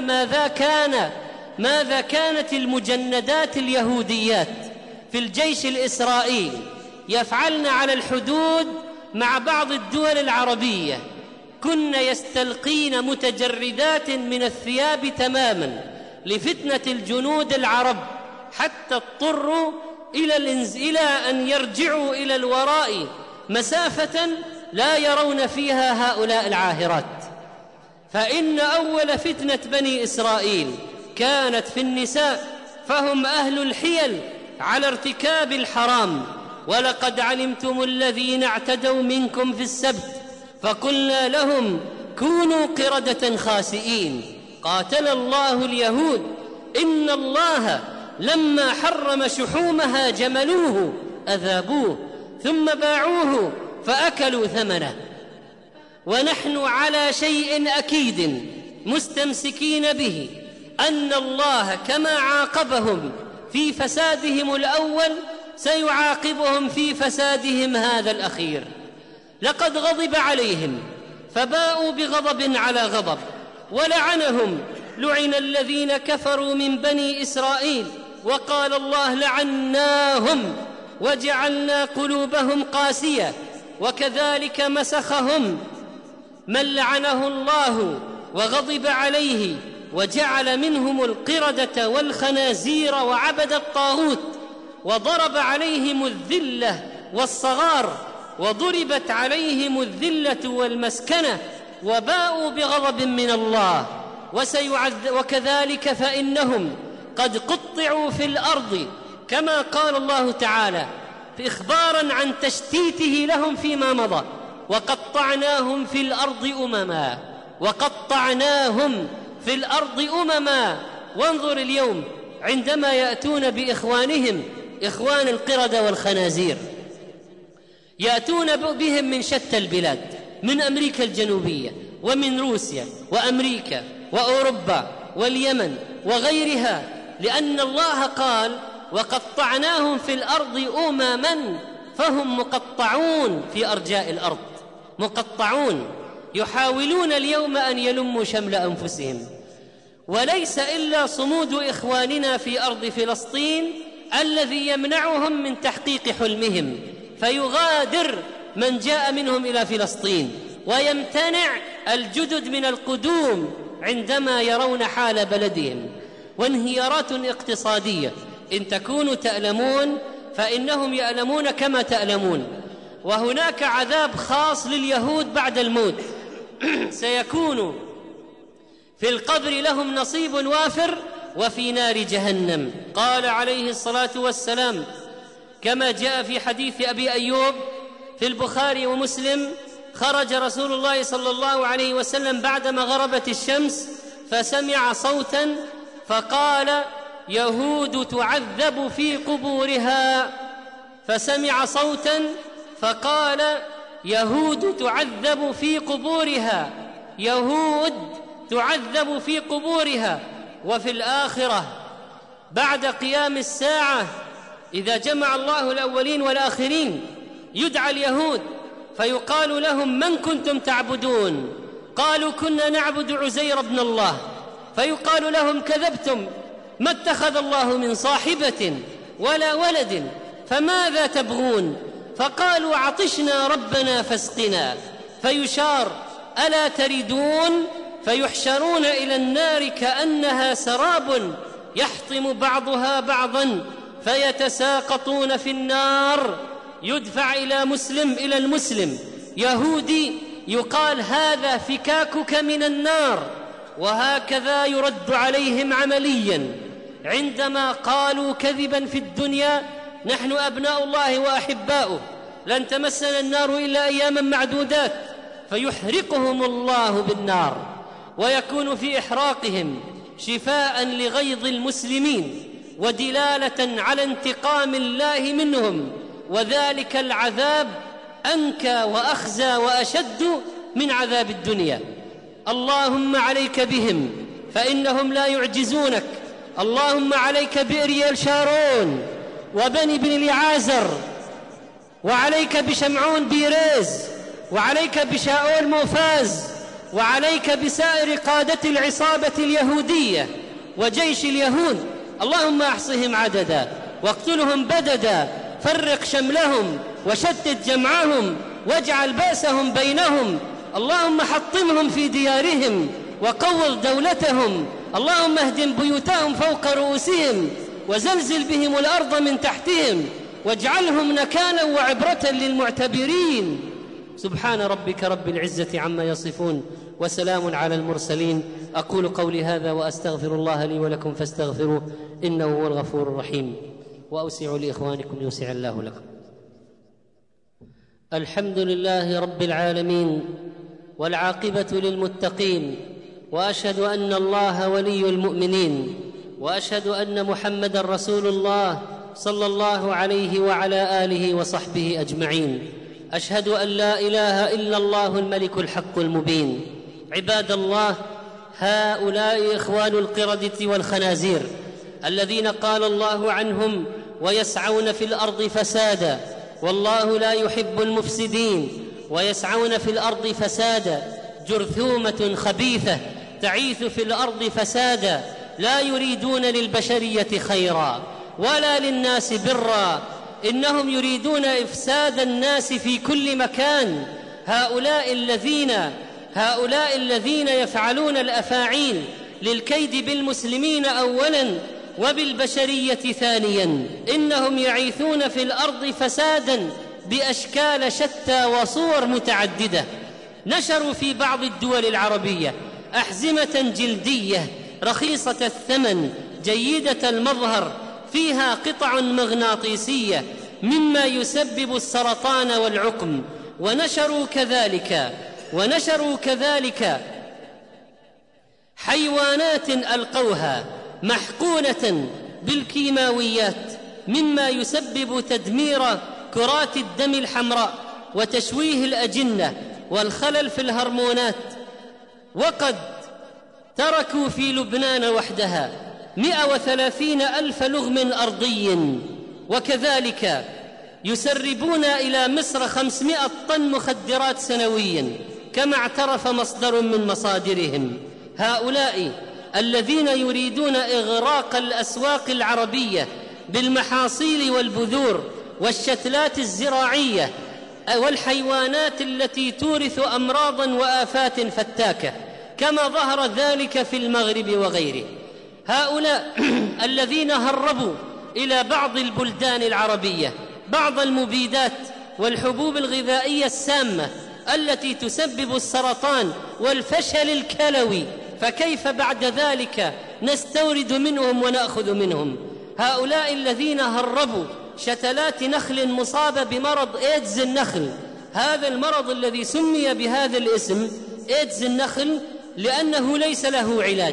ماذا كانت المجندات اليهوديات في الجيش الإسرائيلي يفعلن على الحدود مع بعض الدول العربية؟ كن يستلقين متجردات من الثياب تماما لفتنة الجنود العرب، حتى اضطروا إلى أن يرجعوا إلى الوراء مسافة لا يرون فيها هؤلاء العاهرات. فإن أول فتنة بني إسرائيل كانت في النساء، فهم أهل الحيل على ارتكاب الحرام. ولقد علمتم الذين اعتدوا منكم في السبت فقلنا لهم كونوا قردة خاسئين قاتل الله اليهود إن الله لما حرم شحومها جملوه أذابوه ثم باعوه فأكلوا ثمنه. ونحن على شيء أكيد مستمسكين به أن الله كما عاقبهم في فسادهم الأول سيعاقبهم في فسادهم هذا الأخير. لقد غضب عليهم فباءوا بغضب على غضب، ولعنهم لعن الذين كفروا من بني إسرائيل، وقال الله لعناهم وجعلنا قلوبهم قاسية. وكذلك مسخهم من لعنه الله وغضب عليه وجعل منهم القردة والخنازير وعبد الطاغوت، وضرب عليهم الذلة والصغار، وضربت عليهم الذلة والمسكنة، وباءوا بغضب من الله وكذلك فإنهم قد قطعوا في الأرض كما قال الله تعالى إخباراً عن تشتيته لهم فيما مضى: وقطعناهم في الأرض أمما. وانظر اليوم عندما يأتون بإخوانهم إخوان القردة والخنازير، يأتون بهم من شتى البلاد، من أمريكا الجنوبية ومن روسيا وأمريكا وأوروبا واليمن وغيرها، لأن الله قال وقطعناهم في الأرض أمما، فهم مقطعون في أرجاء الأرض، مقطعون يحاولون اليوم أن يلموا شمل أنفسهم. وليس إلا صمود إخواننا في أرض فلسطين الذي يمنعهم من تحقيق حلمهم، فيغادر من جاء منهم إلى فلسطين، ويمتنع الجدد من القدوم عندما يرون حال بلدهم. وانهيارات اقتصادية إن تكونوا تألمون فإنهم يألمون كما تألمون. وهناك عذاب خاص لليهود بعد الموت، سيكون في القبر لهم نصيب وافر وفي نار جهنم. قال عليه الصلاة والسلام كما جاء في حديث أبي أيوب في البخاري ومسلم: خرج رسول الله صلى الله عليه وسلم بعدما غربت الشمس فسمع صوتا فقال: يهود تعذب في قبورها. فسمع صوتا فقال: يهود تعذب في قبورها، يهود تعذب في قبورها. وفي الآخرة بعد قيام الساعة إذا جمع الله الأولين والآخرين يدعى اليهود فيقال لهم: من كنتم تعبدون؟ قالوا: كنا نعبد عزير بن الله. فيقال لهم: كذبتم، ما اتخذ الله من صاحبة ولا ولد، فماذا تبغون؟ فقالوا: عطشنا ربنا فاسقنا. فيشار: ألا تردون؟ فيحشرون إلى النار كأنها سراب يحطم بعضها بعضا فيتساقطون في النار. يدفع إلى المسلم يهودي يقال: هذا فكاكك من النار. وهكذا يرد عليهم عمليا عندما قالوا كذبا في الدنيا: نحن أبناء الله وأحباؤه، لن تمسنا النار إلا أياما معدودات، فيحرقهم الله بالنار، ويكون في إحراقهم شفاء لغيظ المسلمين ودلالة على انتقام الله منهم. وذلك العذاب أنكى وأخزى وأشد من عذاب الدنيا. اللهم عليك بهم فإنهم لا يعجزونك. اللهم عليك بإريال شارون وبني بن اليعازر، وعليك بشمعون بيريز، وعليك بشاؤول موفاز، وعليك بسائر قادة العصابة اليهودية وجيش اليهود. اللهم أحصهم عددا واقتلهم بددا، فرق شملهم وشتت جمعهم واجعل بأسهم بينهم. اللهم حطمهم في ديارهم وقوض دولتهم. اللهم اهدم بيوتهم فوق رؤوسهم وزلزل بهم الأرض من تحتهم واجعلهم نكالا وعبرة للمعتبرين. سبحان ربك رب العزة عما يصفون وسلام على المرسلين. أقول قولي هذا وأستغفر الله لي ولكم فاستغفروه إنه هو الغفور الرحيم. وأوسع لإخوانكم يوسع الله لكم. الحمد لله رب العالمين والعاقبة للمتقين، وأشهد أن الله ولي المؤمنين، وأشهد أن محمدًا رسول الله صلى الله عليه وعلى آله وصحبه أجمعين. أشهد أن لا إله إلا الله الملك الحق المبين. عباد الله، هؤلاء إخوان القردة والخنازير الذين قال الله عنهم ويسعون في الأرض فسادا والله لا يحب المفسدين. ويسعون في الأرض فسادا جرثومة خبيثة تعيث في الأرض فسادا، لا يريدون للبشرية خيرا ولا للناس برا، إنهم يريدون إفساد الناس في كل مكان. هؤلاء الذين يفعلون الأفاعيل للكيد بالمسلمين أولا وبالبشرية ثانيا، إنهم يعيثون في الأرض فسادا بأشكال شتى وصور متعددة. نشروا في بعض الدول العربية أحزمة جلدية رخيصة الثمن جيدة المظهر فيها قطع مغناطيسية مما يسبب السرطان والعقم. ونشروا كذلك حيوانات ألقوها محقونة بالكيماويات مما يسبب تدمير كرات الدم الحمراء وتشويه الأجنة والخلل في الهرمونات. وقد تركوا في لبنان وحدها 130,000 لغم أرضي، وكذلك يسربون إلى مصر 500 طن مخدرات سنويا كما اعترف مصدر من مصادرهم. هؤلاء الذين يريدون إغراق الأسواق العربية بالمحاصيل والبذور والشتلات الزراعية والحيوانات التي تورث أمراضا وآفات فتاكة كما ظهر ذلك في المغرب وغيره. هؤلاء الذين هربوا إلى بعض البلدان العربية بعض المبيدات والحبوب الغذائية السامة التي تسبب السرطان والفشل الكلوي، فكيف بعد ذلك نستورد منهم ونأخذ منهم؟ هؤلاء الذين هربوا شتلات نخل مصابة بمرض إيدز النخل، هذا المرض الذي سمي بهذا الاسم إيدز النخل لأنه ليس له علاج.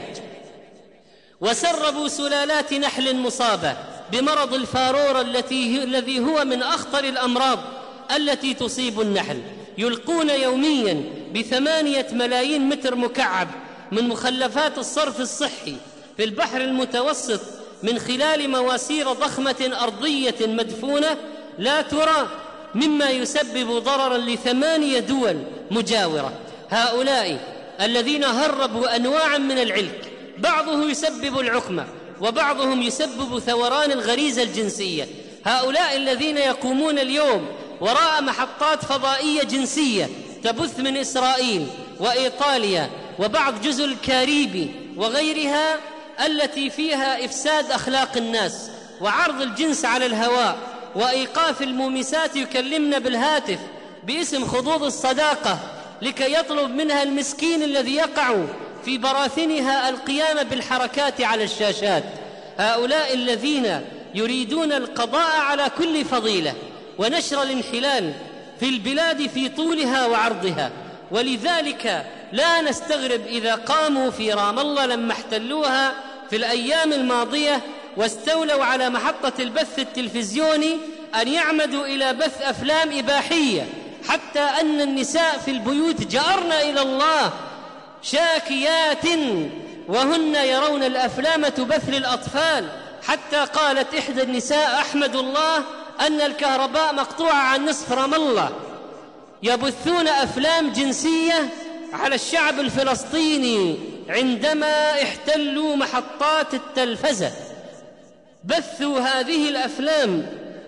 وسربوا سلالات نحل مصابة بمرض الفارورة الذي هو من أخطر الأمراض التي تصيب النحل. يلقون يوميا ب8 ملايين متر مكعب من مخلفات الصرف الصحي في البحر المتوسط من خلال مواسير ضخمة أرضية مدفونة لا ترى، مما يسبب ضررا ل8 دول مجاورة. هؤلاء الذين هربوا أنواعا من العلك، بعضه يسبب العقمة وبعضهم يسبب ثوران الغريزة الجنسية. هؤلاء الذين يقومون اليوم وراء محطات فضائية جنسية تبث من إسرائيل وإيطاليا وبعض جزر الكاريبي وغيرها التي فيها إفساد أخلاق الناس وعرض الجنس على الهواء وإيقاف المومسات يكلمن بالهاتف باسم خطوط الصداقة لكي يطلب منها المسكين الذي يقع في براثنها القيام بالحركات على الشاشات. هؤلاء الذين يريدون القضاء على كل فضيلة ونشر الانحلال في البلاد في طولها وعرضها. ولذلك لا نستغرب إذا قاموا في رام الله لما احتلوها في الأيام الماضية واستولوا على محطة البث التلفزيوني أن يعمدوا إلى بث أفلام إباحية، حتى أن النساء في البيوت جأرن إلى الله شاكيات وهن يرون الأفلام تبث للأطفال، حتى قالت إحدى النساء: أحمد الله أن الكهرباء مقطوعة عن نصف رام الله. يبثون أفلام جنسية على الشعب الفلسطيني عندما احتلوا محطات التلفزة، بثوا هذه الأفلام.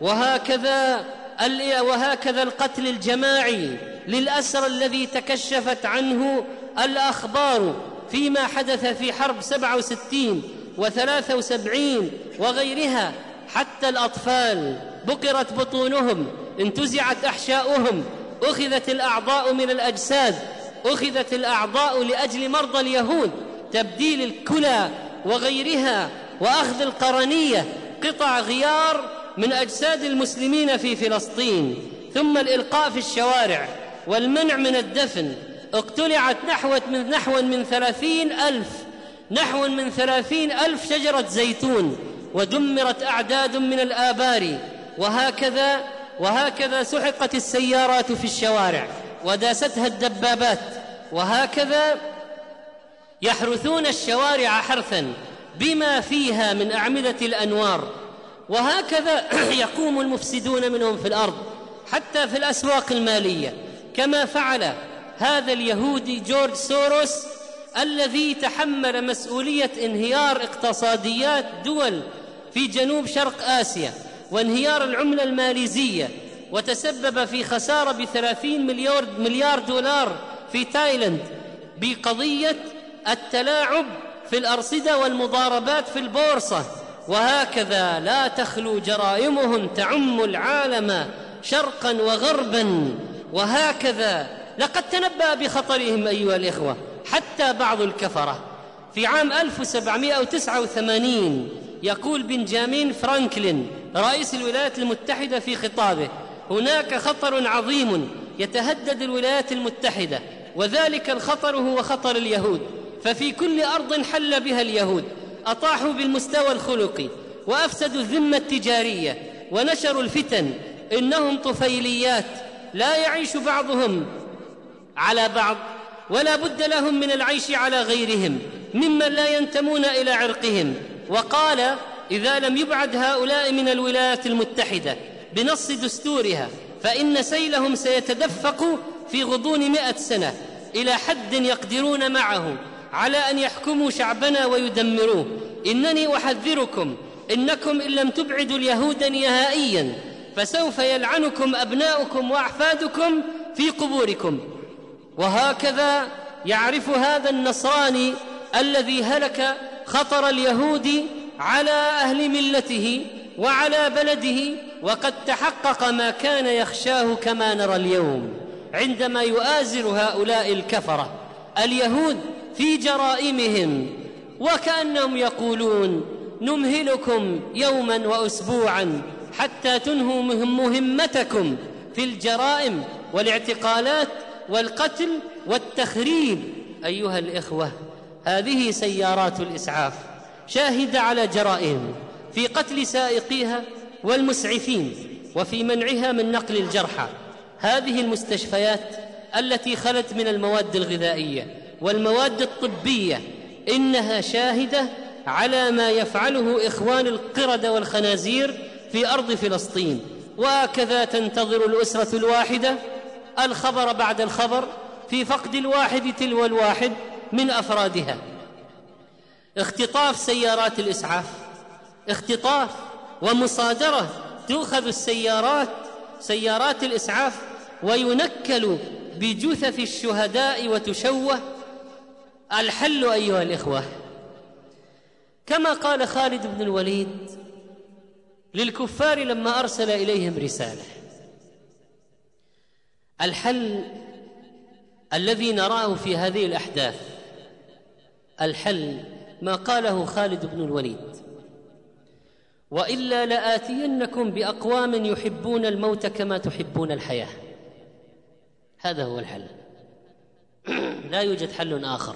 وهكذا القتل الجماعي للأسرى الذي تكشفت عنه الأخبار فيما حدث في حرب 67 و73 وغيرها. حتى الأطفال بقرت بطونهم، انتزعت أحشاؤهم، أخذت الأعضاء من الأجساد، أخذت الأعضاء لأجل مرضى اليهود، تبديل الكلى وغيرها، وأخذ القرنية، قطع غيار من أجساد المسلمين في فلسطين، ثم الإلقاء في الشوارع والمنع من الدفن. اقتلعت نحو من 30,000 شجرة زيتون، ودمرت أعداد من الآبار. وهكذا سحقت السيارات في الشوارع وداستها الدبابات. وهكذا يحرثون الشوارع حرثا بما فيها من أعمدة الأنوار. وهكذا يقوم المفسدون منهم في الأرض، حتى في الأسواق المالية، كما فعل هذا اليهودي جورج سوروس الذي تحمل مسؤولية انهيار اقتصاديات دول في جنوب شرق آسيا وانهيار العملة الماليزية، وتسبب في خسارة 30 مليار دولار في تايلاند بقضية التلاعب في الأرصدة والمضاربات في البورصة. وهكذا لا تخلو جرائمهم تعم العالم شرقا وغربا. وهكذا لقد تنبأ بخطرهم أيها الإخوة حتى بعض الكفرة. في عام 1789 يقول بنجامين فرانكلين رئيس الولايات المتحدة في خطابه: هناك خطر عظيم يتهدد الولايات المتحدة، وذلك الخطر هو خطر اليهود. ففي كل أرض حل بها اليهود أطاحوا بالمستوى الخلقي، وأفسدوا الذمة التجارية، ونشروا الفتن. إنهم طفيليات لا يعيش بعضهم على بعض، ولا بد لهم من العيش على غيرهم ممن لا ينتمون إلى عرقهم. وقال: إذا لم يبعد هؤلاء من الولايات المتحدة بنص دستورها، فإن سيلهم سيتدفق في غضون 100 سنة إلى حد يقدرون معه على أن يحكموا شعبنا ويدمروه. إنني أحذركم، إنكم إن لم تبعدوا اليهود نهائيا فسوف يلعنكم أبناؤكم وأحفادكم في قبوركم. وهكذا يعرف هذا النصراني الذي هلك خطر اليهود على أهل ملته وعلى بلده، وقد تحقق ما كان يخشاه كما نرى اليوم عندما يؤازر هؤلاء الكفرة اليهود في جرائمهم، وكأنهم يقولون: نمهلكم يوما وأسبوعا حتى تنهوا مهمتكم في الجرائم والاعتقالات والقتل والتخريب. أيها الإخوة، هذه سيارات الإسعاف شاهدة على جرائم في قتل سائقيها والمسعفين، وفي منعها من نقل الجرحى. هذه المستشفيات التي خلت من المواد الغذائية والمواد الطبية إنها شاهدة على ما يفعله إخوان القردة والخنازير في أرض فلسطين. وهكذا تنتظر الأسرة الواحدة الخبر بعد الخبر في فقد الواحد تلو الواحد من أفرادها. اختطاف سيارات الإسعاف، اختطاف ومصادرة، تؤخذ سيارات الإسعاف وينكل بجثث الشهداء وتشوه. الحل أيها الإخوة كما قال خالد بن الوليد للكفار لما أرسل إليهم رسالة: الحل الذي نراه في هذه الأحداث، الحل ما قاله خالد بن الوليد: وإلا لآتينكم بأقوام يحبون الموت كما تحبون الحياة. هذا هو الحل، لا يوجد حل آخر.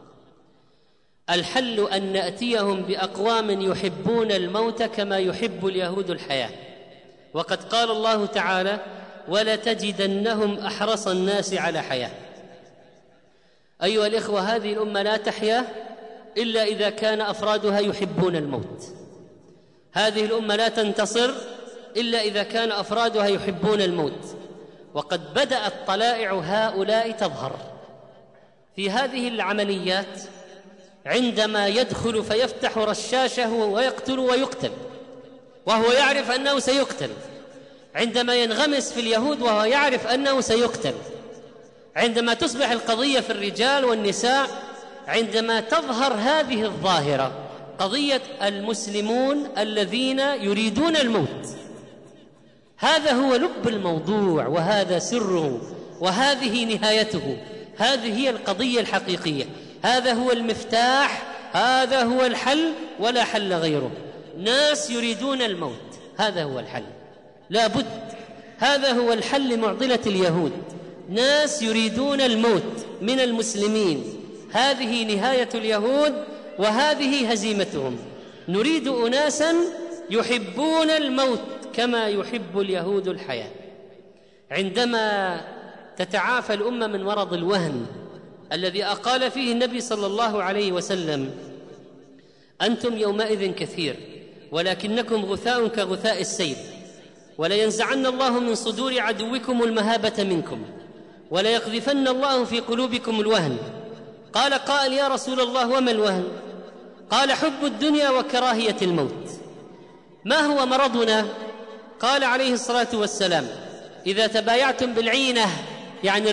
الحل أن نأتيهم بأقوام يحبون الموت كما يحب اليهود الحياة. وقد قال الله تعالى: ولتجدنهم أحرص الناس على حياة. أيها الإخوة، هذه الأمة لا تحيا إلا إذا كان أفرادها يحبون الموت. هذه الأمة لا تنتصر إلا إذا كان أفرادها يحبون الموت. وقد بدأت طلائع هؤلاء تظهر في هذه العمليات عندما يدخل فيفتح رشاشه ويقتل ويقتل وهو يعرف أنه سيقتل، عندما ينغمس في اليهود وهو يعرف أنه سيقتل، عندما تصبح القضية في الرجال والنساء، عندما تظهر هذه الظاهرة قضية المسلمون الذين يريدون الموت. هذا هو لب الموضوع، وهذا سره، وهذه نهايته. هذه هي القضية الحقيقية، هذا هو المفتاح، هذا هو الحل ولا حل غيره. ناس يريدون الموت، هذا هو الحل، لا بد. هذا هو الحل لمعضلة اليهود، ناس يريدون الموت من المسلمين. هذه نهاية اليهود وهذه هزيمتهم. نريد أناسا يحبون الموت كما يحب اليهود الحياة. عندما تتعافى الأمة من مرض الوهن الذي أقال فيه النبي صلى الله عليه وسلم: أنتم يومئذ كثير ولكنكم غثاء كغثاء السيل، ولينزعن الله من صدور عدوكم المهابة منكم، وليقذفن الله في قلوبكم الوهن. قال قائل: يا رسول الله وما الوهن؟ قال: حب الدنيا وكراهية الموت. ما هو مرضنا؟ قال عليه الصلاة والسلام: إذا تبايعتم بالعينة، يعني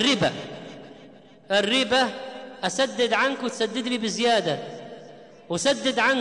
الربا أسدد عنك وتسدد لي بزيادة، أسدد عنك،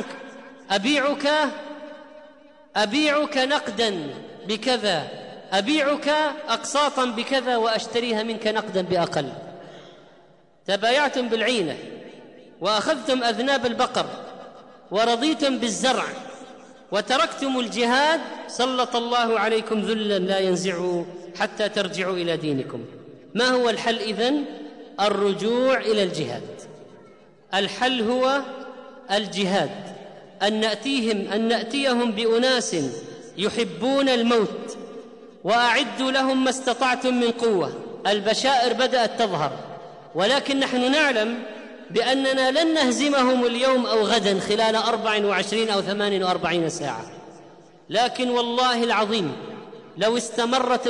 أبيعك نقدا بكذا، أبيعك أقساطا بكذا وأشتريها منك نقدا بأقل. تبايعتم بالعينة وأخذتم أذناب البقر ورضيتم بالزرع وتركتم الجهاد، سلط الله عليكم ذلا لا ينزعه حتى ترجعوا إلى دينكم. ما هو الحل إذن؟ الرجوع إلى الجهاد. الحل هو الجهاد، أن نأتيهم بأناس يحبون الموت، وأعدوا لهم ما استطعتم من قوة. البشائر بدأت تظهر، ولكن نحن نعلم بأننا لن نهزمهم اليوم أو غدا خلال 24 أو 48 ساعة. لكن والله العظيم لو استمرت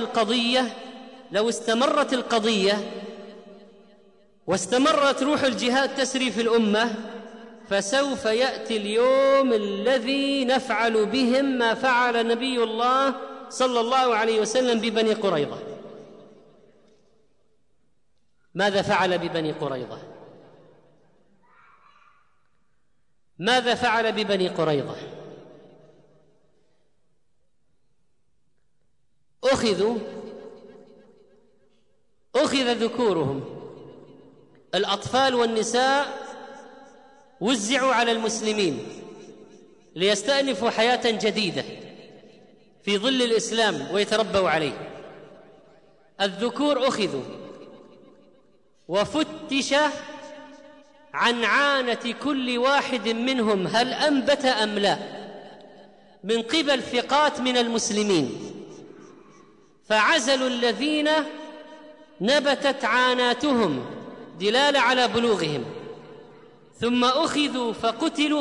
القضية واستمرت روح الجهاد تسري في الأمة، فسوف يأتي اليوم الذي نفعل بهم ما فعل نبي الله صلى الله عليه وسلم ببني قريظة. ماذا فعل ببني قريظة؟ ماذا فعل ببني قريظة؟ أخذ ذكورهم، الأطفال والنساء وزعوا على المسلمين ليستأنفوا حياة جديدة في ظل الإسلام ويتربوا عليه. الذكور أخذوا وفتش عن عانة كل واحد منهم هل أنبت أم لا من قبل ثقات من المسلمين، فعزلوا الذين نبتت عاناتهم دلالة على بلوغهم، ثم أخذوا فقتلوا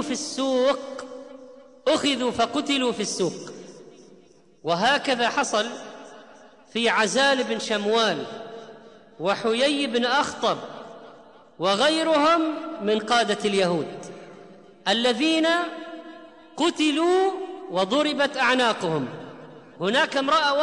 في السوق. وهكذا حصل في عزال بن شموال وحيي بن أخطب وغيرهم من قادة اليهود الذين قتلوا وضربت أعناقهم. هناك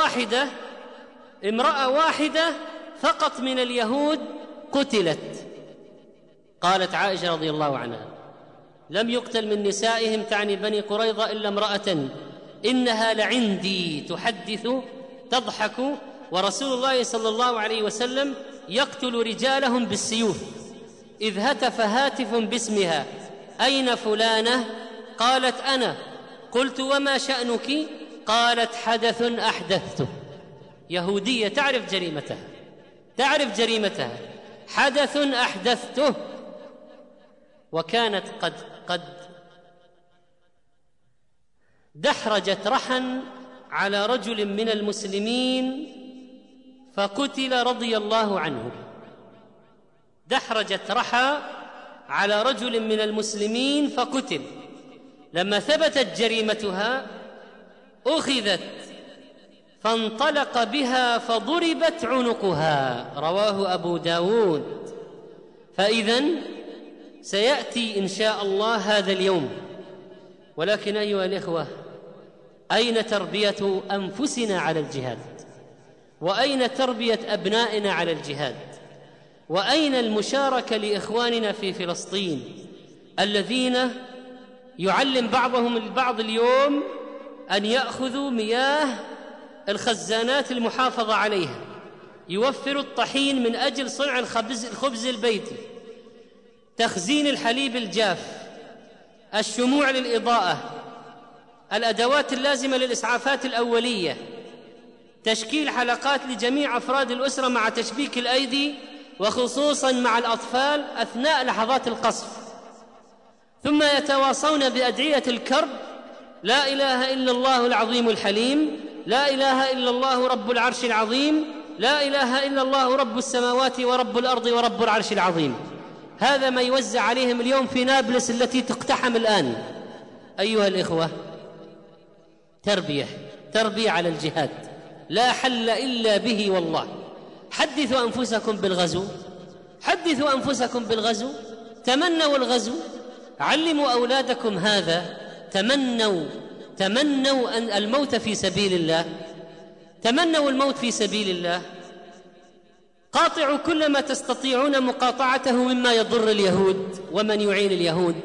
امرأة واحدة فقط من اليهود قتلت. قالت عائشة رضي الله عنها: لم يقتل من نسائهم، تعني بني قريظة، إلا امرأة إنها لعندي تحدث تضحك، ورسول الله صلى الله عليه وسلم يقتل رجالهم بالسيوف. إذ هتف هاتف باسمها: أين فلانة؟ قالت: أنا. قلت: وما شأنك؟ قالت: حدث أحدثته. يهودية تعرف جريمتها، حدث أحدثته. وكانت قد دحرجت رحا على رجل من المسلمين فقتل رضي الله عنه. دحرجت رحى على رجل من المسلمين فقتل. لما ثبتت جريمتها أخذت فانطلق بها فضربت عنقها، رواه أبو داود. فإذن سيأتي إن شاء الله هذا اليوم. ولكن أيها الإخوة، أين تربية أنفسنا على الجهاد؟ وأين تربية أبنائنا على الجهاد؟ وأين المشاركة لإخواننا في فلسطين الذين يعلم بعضهم البعض اليوم أن يأخذوا مياه الخزانات المحافظة عليها، يوفروا الطحين من أجل صنع الخبز البيتي، تخزين الحليب الجاف، الشموع للإضاءة، الأدوات اللازمة للإسعافات الأولية، تشكيل حلقات لجميع أفراد الأسرة مع تشبيك الأيدي وخصوصاً مع الأطفال أثناء لحظات القصف، ثم يتواصون بأدعية الكرب: لا إله إلا الله العظيم الحليم، لا إله إلا الله رب العرش العظيم، لا إله إلا الله رب السماوات ورب الأرض ورب العرش العظيم. هذا ما يوزع عليهم اليوم في نابلس التي تقتحم الآن. أيها الإخوة، تربية على الجهاد لا حل إلا به والله. حدثوا أنفسكم بالغزو، حدثوا أنفسكم بالغزو، تمنوا الغزو، علموا أولادكم هذا، تمنوا أن الموت في سبيل الله، تمنوا الموت في سبيل الله. قاطعوا كل ما تستطيعون مقاطعته مما يضر اليهود ومن يعين اليهود.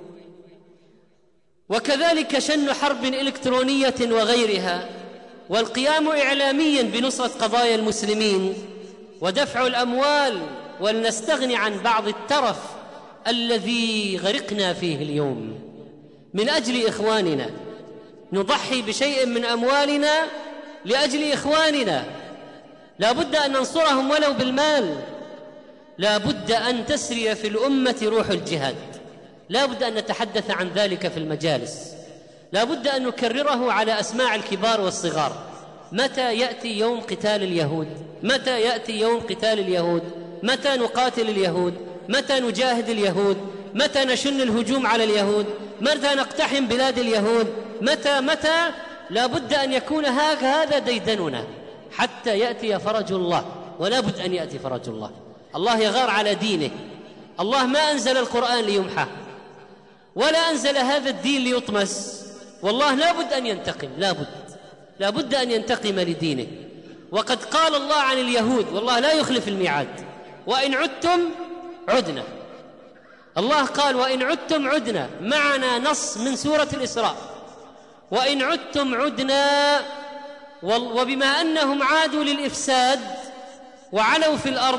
وكذلك شن حرب إلكترونية وغيرها، والقيام إعلاميا بنصرة قضايا المسلمين ودفع الأموال، ولنستغني عن بعض الترف الذي غرقنا فيه اليوم من أجل إخواننا. نضحي بشيء من أموالنا لأجل إخواننا، لا بد أن ننصرهم ولو بالمال. لا بد أن تسري في الأمة روح الجهاد، لا بد أن نتحدث عن ذلك في المجالس، لا بد أن نكرره على أسماع الكبار والصغار. متى يأتي يوم قتال اليهود؟ متى يأتي يوم قتال اليهود؟ متى نقاتل اليهود؟ متى نجاهد اليهود؟ متى نشن الهجوم على اليهود؟ متى نقتحم بلاد اليهود؟ متى؟ لا بد أن يكون هذا ديدننا حتى يأتي فرج الله، ولا بد أن يأتي فرج الله. الله يغار على دينه، الله ما أنزل القرآن ليمحى، ولا أنزل هذا الدين ليطمس. والله لا بد أن ينتقم، لا بد أن ينتقم لدينه. وقد قال الله عن اليهود، والله لا يخلف الميعاد: وإن عدتم عدنا. الله قال: وإن عدتم عدنا. معنا نص من سورة الإسراء: وإن عدتم عدنا. وبما أنهم عادوا للإفساد وعلوا في الأرض،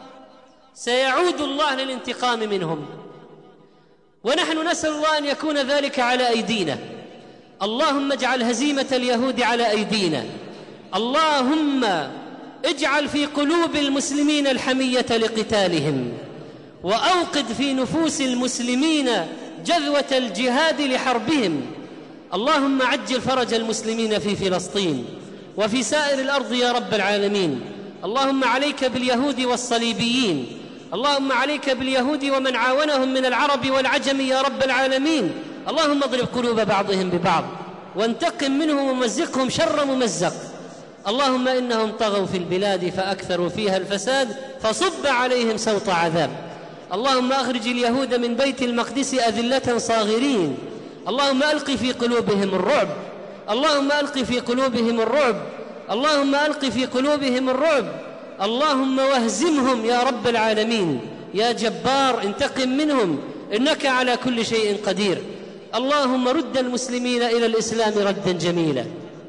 سيعود الله للانتقام منهم، ونحن نسأل الله أن يكون ذلك على أيدينا. اللهم اجعل هزيمة اليهود على أيدينا. اللهم اجعل في قلوب المسلمين الحمية لقتالهم، وأوقد في نفوس المسلمين جذوة الجهاد لحربهم. اللهم عجل فرج المسلمين في فلسطين وفي سائر الأرض يا رب العالمين. اللهم عليك باليهود والصليبيين، اللهم عليك باليهود ومن عاونهم من العرب والعجم يا رب العالمين. اللهم اضرب قلوب بعضهم ببعض، وانتقم منهم ومزقهم شر ممزق. اللهم إنهم طغوا في البلاد فأكثروا فيها الفساد، فصب عليهم سوط عذاب. اللهم أخرج اليهود من بيت المقدس أذلة صاغرين. اللهم ألق في قلوبهم الرعب، اللهم ألق في قلوبهم الرعب، اللهم ألق في قلوبهم الرعب. اللهم واهزمهم يا رب العالمين. يا جبار انتقم منهم، إنك على كل شيء قدير. اللهم رد المسلمين إلى الإسلام ردا جميلا.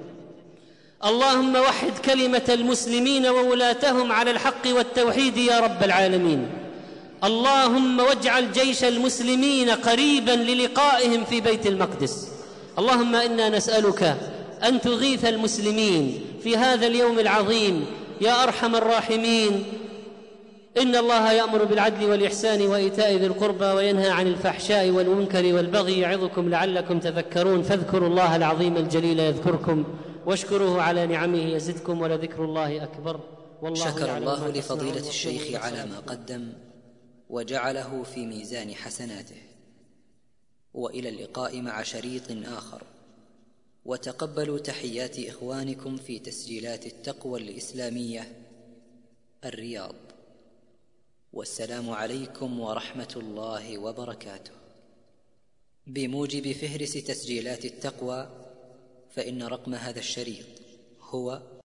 اللهم وحد كلمة المسلمين وولاتهم على الحق والتوحيد يا رب العالمين. اللهم واجعل جيش المسلمين قريبا للقائهم في بيت المقدس. اللهم إنا نسألك أن تغيث المسلمين في هذا اليوم العظيم يا أرحم الراحمين. إن الله يأمر بالعدل والإحسان وإيتاء ذي القربى وينهى عن الفحشاء والمنكر والبغي يعظكم لعلكم تذكرون. فاذكروا الله العظيم الجليل يذكركم، واشكروه على نعمه يزدكم، ولذكر الله أكبر. والله
شكر الله لفضيلة الشيخ على ما قدم، وجعله في ميزان حسناته. وإلى اللقاء مع شريط آخر، وتقبلوا تحيات إخوانكم في تسجيلات التقوى الإسلامية الرياض. والسلام عليكم ورحمة الله وبركاته. بموجب فهرس تسجيلات التقوى، فإن رقم هذا الشريط هو